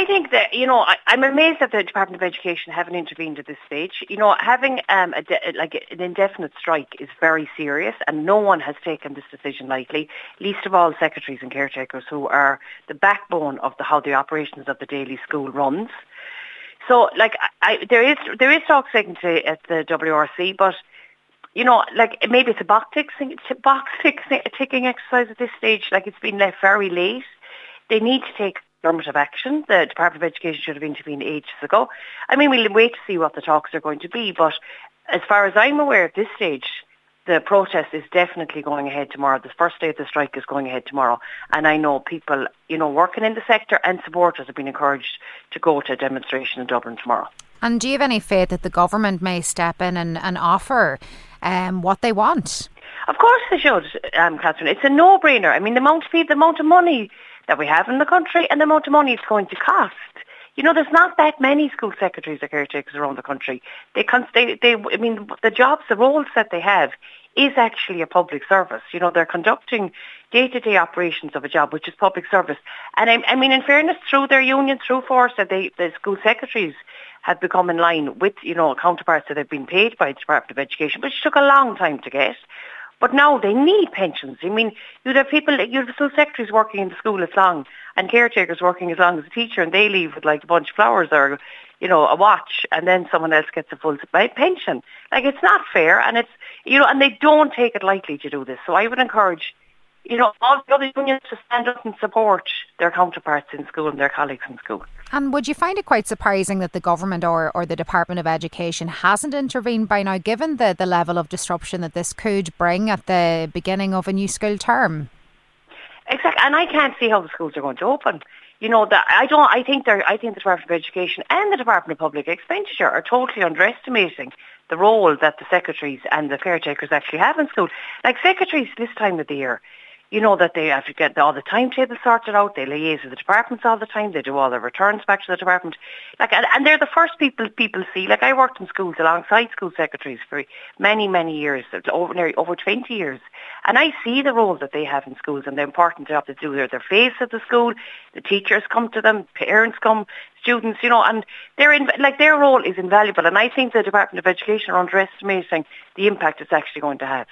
I think that, I'm amazed that the Department of Education haven't intervened at this stage. Having an indefinite strike is very serious, and no one has taken this decision lightly, least of all secretaries and caretakers, who are the backbone of how the operations of the daily school runs. So, there is talk taken at the WRC, but maybe it's a box ticking exercise at this stage. It's been left very late. They need to take affirmative action. The Department of Education should have intervened ages ago. We'll wait to see what the talks are going to be, but as far as I'm aware at this stage, the protest is definitely going ahead tomorrow. The first day of the strike is going ahead tomorrow. And I know people, working in the sector and supporters have been encouraged to go to a demonstration in Dublin tomorrow. And do you have any faith that the government may step in and offer what they want? Of course they should, Catherine. It's a no-brainer. The amount of money that we have in the country and the amount of money it's going to cost. There's not that many school secretaries or caretakers around the country. The jobs, the roles that they have is actually a public service. They're conducting day-to-day operations of a job, which is public service. And in fairness, through their union, through Force, the school secretaries have become in line with, counterparts that have been paid by the Department of Education, which took a long time to get. But now they need pensions. You'd have school secretaries working in the school as long, and caretakers working as long as a teacher, and they leave with a bunch of flowers or, a watch, and then someone else gets a full pension. It's not fair, and it's, and they don't take it lightly to do this. So I would encourage, all the other unions to stand up and support their counterparts in school and their colleagues in school. And would you find it quite surprising that the government or the Department of Education hasn't intervened by now, given the level of disruption that this could bring at the beginning of a new school term? Exactly, and I can't see how the schools are going to open. I think the Department of Education and the Department of Public Expenditure are totally underestimating the role that the secretaries and the caretakers actually have in school. Secretaries this time of the year, that they have to get all the timetables sorted out. They liaise with the departments all the time. They do all their returns back to the department. And they're the first people see. I worked in schools alongside school secretaries for many, many years, over 20 years. And I see the role that they have in schools and the important job they do. They're the face of the school. The teachers come to them, parents come, students, and their role is invaluable. And I think the Department of Education are underestimating the impact it's actually going to have.